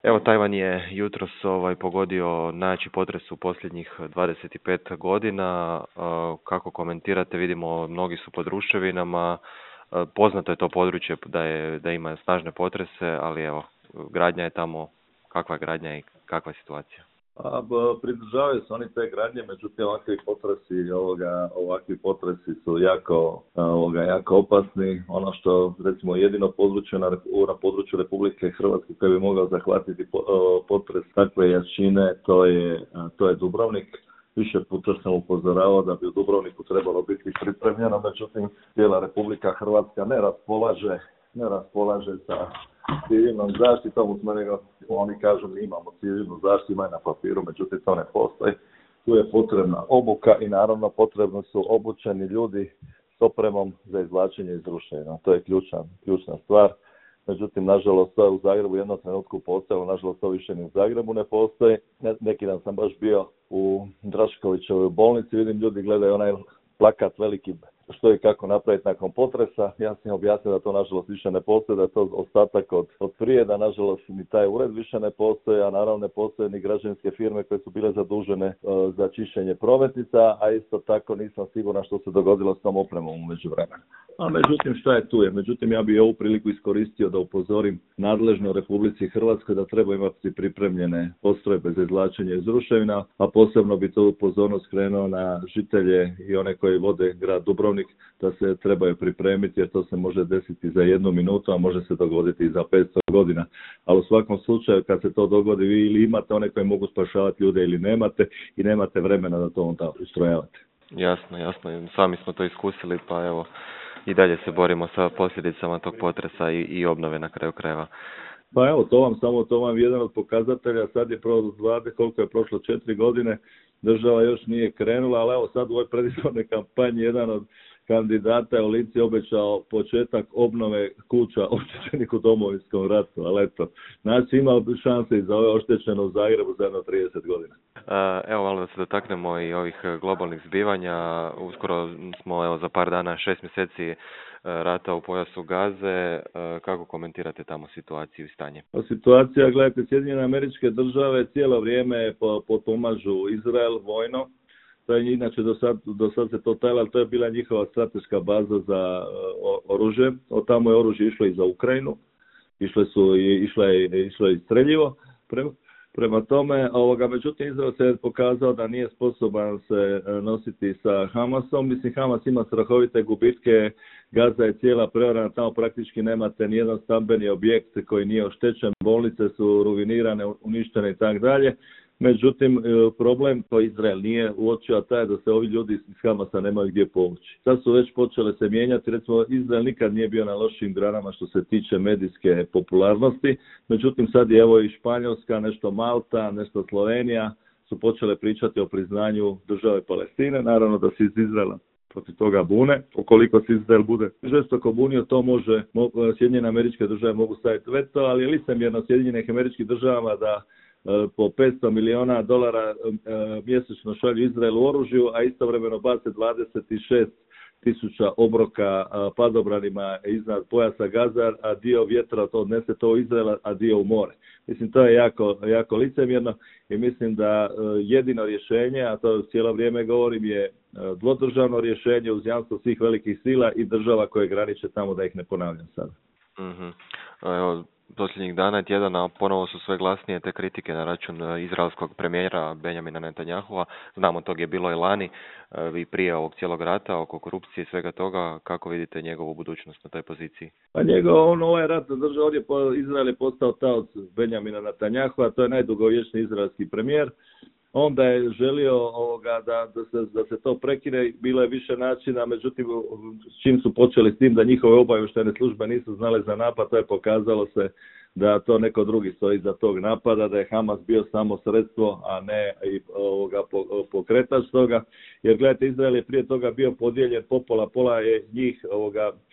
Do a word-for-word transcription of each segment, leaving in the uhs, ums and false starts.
Evo, Tajvan je jutros ovaj, pogodio najjači potres u posljednjih dvadeset pet godina. E, Kako komentirate? Vidimo, mnogi su pod ruševinama. E, Poznato je to područje da je da ima snažne potrese, ali evo, gradnja je tamo. Kakva je gradnja i kakva je situacija? A, b- pridržavaju se oni te gradnje, međutim ovakvi potresi, ovoga, ovakvi potresi su jako, ovoga, jako opasni. Ono što recimo jedino područje na, Rep- na području Republike Hrvatske koje bi mogao zahvatiti po- o, potres takve jačine, to je, a, to je Dubrovnik. Više puta sam upozoravao da bi u Dubrovniku trebalo biti pripremljeno, međutim cijela Republika Hrvatska ne raspolaže, ne raspolaže sa civilnom zaštitom, u nego oni kažu mi imamo civilnu zaštitu, imaju na papiru, međutim to ne postoji. Tu je potrebna obuka i naravno potrebno su obučeni ljudi s opremom za izvlačenje iz ruševina. To je ključna, ključna stvar. Međutim, nažalost, to je u Zagrebu u jednom trenutku postojalo, nažalost to više ni u Zagrebu ne postoji. Ne- Neki dan sam baš bio u Draškovićevoj bolnici, vidim ljudi gledaju onaj plakat veliki što i kako napraviti nakon potresa. Ja sam im objasnio da to nažalost više ne postoji, da je to ostatak od, od prije, da nažalost ni taj ured više ne postoji, a naravno ne postoje ni građevinske firme koje su bile zadužene uh, za čišćenje prometnica, a isto tako nisam siguran što se dogodilo s tom opremom u međuvremenu. A međutim, šta je tu je? Međutim, ja bih ovu priliku iskoristio da upozorim nadležno u Republici Hrvatskoj da treba imati pripremljene postrojbe za izvlačenje iz ruševina, a posebno bi to pozornost skrenuo na žitelje i one koji vode grad Dubrovnik da se trebaju pripremiti jer to se može desiti za jednu minutu, a može se dogoditi i za petsto godina. Ali u svakom slučaju kad se to dogodi vi ili imate one koji mogu spašavati ljude ili nemate i nemate vremena da to onda ustrojavate. Jasno, jasno. Sami smo to iskusili, pa evo, i dalje se borimo sa posljedicama tog potresa i, i obnove na kraju krajeva. Pa evo, to vam samo to vam jedan od pokazatelja, sad je prošlo dvadeset, koliko je prošlo četiri godine, država još nije krenula, ali evo sad u ovoj predizbornoj kampanji jedan od kandidata je u Lici obećao početak obnove kuća oštećenih u Domovinskom ratu, ali eto, znači ima šanse i za ove oštećene u Zagrebu za jedno trideset godina. Evo, malo da se dotaknemo i ovih globalnih zbivanja. Uskoro smo, evo, za par dana, šest mjeseci rata u pojasu Gaze. Kako komentirate tamo situaciju i stanje? Situacija, gledajte, Sjedinjene Američke Države cijelo vrijeme potpomažu Izrael vojno. To je inače do sad, do sad se to tajilo, ali to je bila njihova strateška baza za uh, oružje. Od tamo je oružje išlo i za Ukrajinu, išle su i išlo je, išlo je i streljivo. Prema, prema tome, ovoga, međutim, Izrael se pokazao da nije sposoban se nositi sa Hamasom. Mislim, Hamas ima strahovite gubitke, Gaza je cijela preorana, tamo praktički nemate nijedan stambeni objekt koji nije oštećen, bolnice su ruinirane, uništene i tako dalje. Međutim, problem koji Izrael nije uočio, taj da se ovi ljudi iz Hamasa nemaju gdje povući. Sad su već počele se mijenjati, recimo Izrael nikad nije bio na lošim granama što se tiče medijske popularnosti, međutim sad je evo i Španjolska, nešto Malta, nešto Slovenija su počele pričati o priznanju države Palestine, naravno da se iz Izraela protiv toga bune. Ukoliko se Izrael bude žestoko bunio, to može, Sjedinjene Američke Države mogu staviti veto, ali je licemjerno Sjedinjenih Američkih Država da po petsto milijuna dolara mjesečno šalju Izraelu oružju, a istovremeno bace dvadeset šest tisuća obroka padobranima iznad pojasa Gaza, a dio vjetra to odnese to u Izrael, a dio u more. Mislim, to je jako, jako licemjerno i mislim da jedino rješenje, a to cijelo vrijeme govorim, je dvodržavno rješenje uz jamstvo svih velikih sila i država koje graniče tamo, da ih ne ponavljam sada. Mm-hmm. Evo, posljednjih dana i tjedana ponovo su sve glasnije te kritike na račun izraelskog premijera Benjamina Netanyahua. Znamo, tog je bilo i lani i prije ovog cijelog rata oko korupcije i svega toga. Kako vidite njegovu budućnost na toj poziciji? Pa njegov, on ovaj rat držao, ovdje po, Izrael je postao taoc Benjamina Netanyahua, to je najdugovječniji izraelski premijer. Onda je želio ovoga da, da, se, da se to prekine, bilo je više načina, međutim s čim su počeli s tim da njihove obavještajne službe nisu znale za napad, to je pokazalo se da to neko drugi stoji za tog napada, da je Hamas bio samo sredstvo, a ne i ovoga pokretač toga. Jer gledajte, Izrael je prije toga bio podijeljen po pola, pola je njih ovoga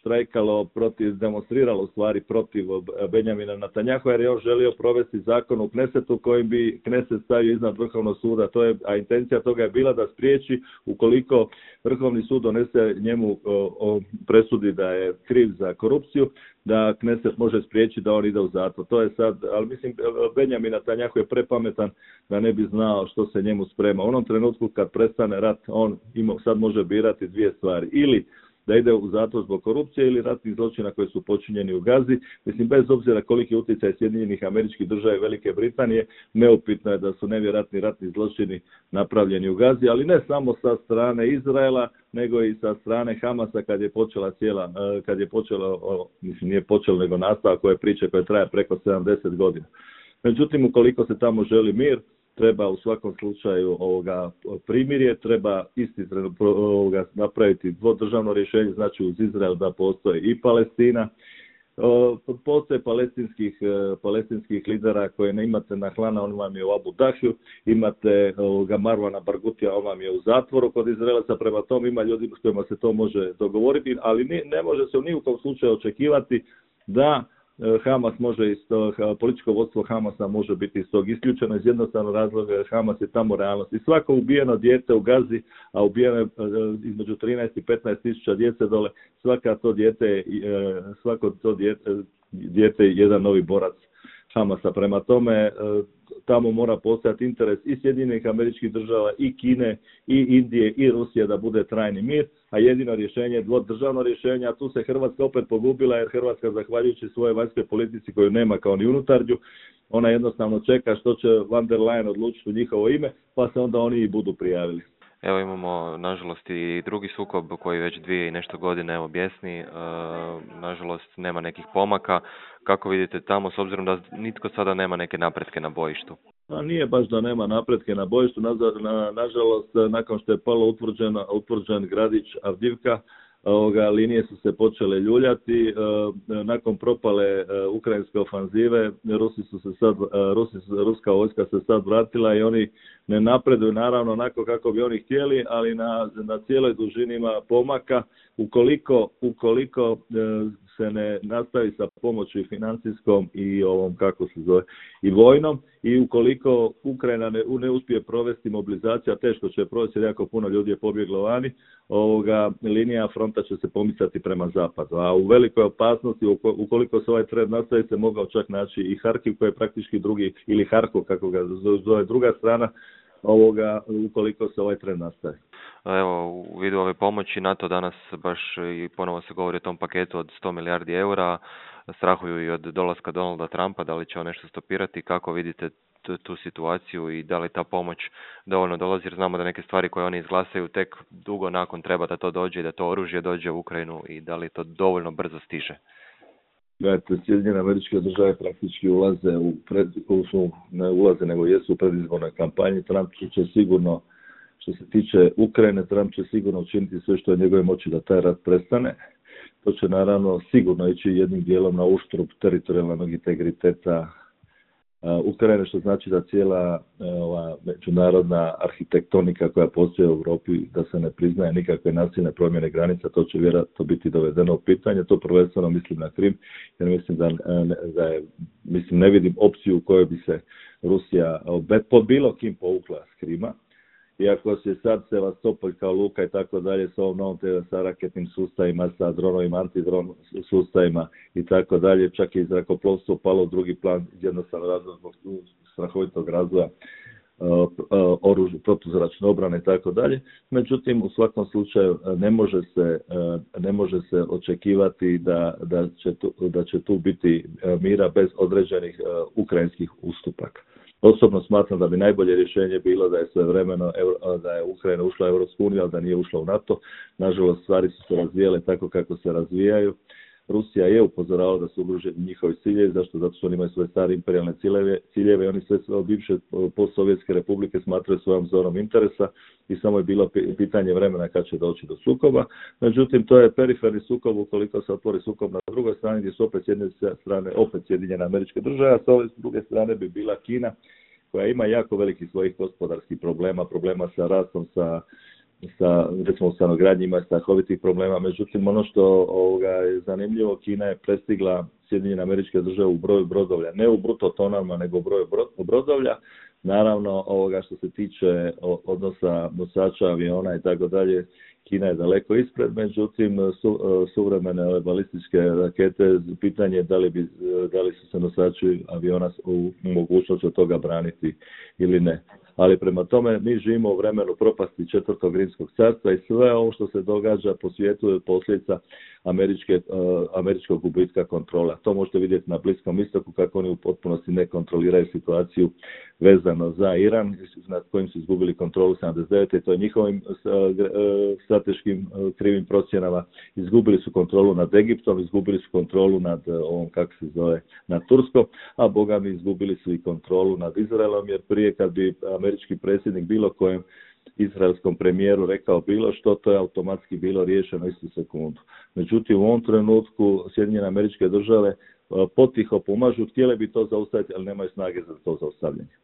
štrajkalo protiv, demonstriralo u stvari protiv Benjamina Netanjahua jer je on želio provesti zakon u Knesetu kojim bi Kneset stavio iznad Vrhovnog suda. To je, a intencija toga je bila da spriječi ukoliko Vrhovni sud donese njemu o, o, presudi da je kriv za korupciju, da Kneset može spriječiti da on ide u zatvor. To je sad, ali mislim Benjamin Netanjahu je prepametan da ne bi znao što se njemu sprema. U onom trenutku kad prestane rat, on ima, sad može birati dvije stvari. Ili da ide u zatvor zbog korupcije ili ratnih zločina koji su počinjeni u Gazi. Mislim, bez obzira koliki je utjecaj Sjedinjenih Američkih Država i Velike Britanije, neupitno je da su nevjerojatni ratni zločini napravljeni u Gazi, ali ne samo sa strane Izraela, nego i sa strane Hamasa kad je počela cijela, kad je počela, mislim nije počela nego nastavak koje priče koje traje preko sedamdeset godina. Međutim, ukoliko se tamo želi mir, treba u svakom slučaju ovoga primirje, treba isti ovoga napraviti dvodržavno rješenje, znači uz Izrael da postoji i Palestina. Postoje palestinskih, palestinskih lidera koje ne imate na Hlana, on vam je u Abu Dahiju, imate ovoga Marwana Bargutija, on vam je u zatvoru kod Izraelaca, prema tom ima ljudi s kojima se to može dogovoriti, ali ne, ne može se u nijekom slučaju očekivati da Hamas može iz tog, političko vodstvo Hamasa može biti iz tog isključeno iz jednostavnog razloga jer Hamas je tamo realnost. I svako ubijeno dijete u Gazi, a ubijeno je između trinaest i petnaest tisuća djece dole, svaka to dijete, svako to dijete, dijete je jedan novi borac Hamasa. Prema tome, tamo mora postojati interes i Sjedinjenih Američkih Država, i Kine, i Indije, i Rusije da bude trajni mir, a jedino rješenje je dvodržavno rješenje, a tu se Hrvatska opet pogubila jer Hrvatska, zahvaljujući svojoj vanjskoj politici koju nema kao ni unutarnju, ona jednostavno čeka što će Van der Leyen odlučiti u njihovo ime, pa se onda oni i budu prijavili. Evo imamo, nažalost, i drugi sukob koji već dvije i nešto godine evo bjesni. E, nažalost, nema nekih pomaka. Kako vidite tamo, s obzirom da nitko sada nema neke napretke na bojištu? A nije baš da nema napretke na bojištu. Na, na, nažalost, nakon što je palo utvrđen, utvrđen gradić Avdivka, ovoga, linije su se počele ljuljati. E, nakon propale e, ukrajinske ofanzive, Rusi su se sad, e, Rusi, ruska vojska se sad vratila i oni ne napreduju naravno onako kako bi oni htjeli, ali na, na cijeloj dužini ima pomaka. Ukoliko, ukoliko e, se ne nastavi sa pomoći financijskom i ovom, kako se zove, i vojnom, i ukoliko Ukrajina ne, ne uspije provesti mobilizaciju, teško će provesti jer jako puno ljudi je pobjeglo vani, ovoga, linija fronta će se pomicati prema zapadu. A u velikoj opasnosti, ukoliko se ovaj trend nastavi, se mogao čak naći i Harkiv koji je praktički drugi, ili Harkov kako ga zove druga strana, ovoga, ukoliko se ovaj trend nastavi. Evo, u vidu ove pomoći NATO danas baš i ponovo se govori o tom paketu od sto milijardi eura, strahuju i od dolaska Donalda Trumpa, da li će on nešto stopirati, kako vidite tu, tu situaciju i da li ta pomoć dovoljno dolazi, jer znamo da neke stvari koje oni izglasaju tek dugo nakon treba da to dođe i da to oružje dođe u Ukrajinu i da li to dovoljno brzo stiže. Gledajte, Sjedinjene Američke Države praktički ulaze u pred, su, ne ulaze nego jesu u predizbornoj kampanji. Trump će sigurno, što se tiče Ukrajine, Trump će sigurno učiniti sve što je njegove moći da taj rat prestane. To će naravno sigurno ići jednim dijelom na uštrb teritorijalnog integriteta Ukrajine, što znači da cijela ova međunarodna arhitektonika koja postoji u Europi, da se ne priznaje nikakve nasilne promjene granica, to će vjerojatno biti dovedeno u pitanje. To prvenstveno mislim na Krim, jer mislim da, da je, mislim ne vidim opciju u kojoj bi se Rusija pod bilo kim povukla s Krima. Iako se sad Sevastopol kao luka i tako dalje s ovom novom sa raketnim sustavima, sa dronovima, antidron sustavima i tako dalje, čak i zrakoplovstvo palo u drugi plan jednostavno razlog zbog strahovitog razvoja oružja, protuzračne obrane i tako dalje. Međutim, u svakom slučaju ne može se, ne može se očekivati da, da, će tu, da će tu biti mira bez određenih ukrajinskih ustupaka. Osobno smatram da bi najbolje rješenje bilo da je svojevremeno da je Ukrajina ušla u Europsku uniju, ali da nije ušla u NATO. Nažalost, stvari su se razvijale tako kako se razvijaju. Rusija je upozoravala da su ugroženi njihovi ciljevi, zašto? Zato što oni imaju svoje stare imperijalne ciljeve, ciljeve i oni sve bivše postsovjetske republike smatraju svojom zonom interesa i samo je bilo pitanje vremena kad će doći do sukoba. Međutim, to je periferni sukob ukoliko se otvori sukob na drugoj strani gdje su opet s jedne strane opet Sjedinjene Američke Države, a s ove druge strane bi bila Kina koja ima jako veliki svojih gospodarskih problema, problema sa rastom, sa sa recimo u stanogradnji ima strahovitih problema, međutim ono što ovoga je zanimljivo, Kina je prestigla Sjedinjene Američke Države u broju brodovlja, ne u bruto tonama nego u broju brodovlja. Naravno, ovoga što se tiče odnosa nosača aviona i tako dalje, Kina je daleko ispred, međutim su, suvremene ove balističke rakete, pitanje je da li, bi, da li su se nosači aviona u mogućnosti od toga braniti ili ne. Ali prema tome mi živimo u vremenu propasti četvrtog rimskog carstva i sve ovo što se događa po svijetu je posljedica američke, uh, američkog gubitka kontrola. To možete vidjeti na Bliskom istoku kako oni u potpunosti ne kontroliraju situaciju vezano za Iran, nad kojim su izgubili kontrolu sedamdeset devete. To je njihovim uh, strateškim uh, krivim procjenama. Izgubili su kontrolu nad Egiptom, izgubili su kontrolu nad uh, ovom, kako se zove, nad Turskom, a boga mi izgubili su i kontrolu nad Izraelom, jer prije kad bi američki predsjednik bilo kojem izraelskom premijeru rekao bilo što, to je automatski bilo riješeno istu sekundu. Međutim, u ovom trenutku Sjedinjene Američke Države potiho pomažu, htjele bi to zaustaviti, ali nemaju snage za to zaustavljanje.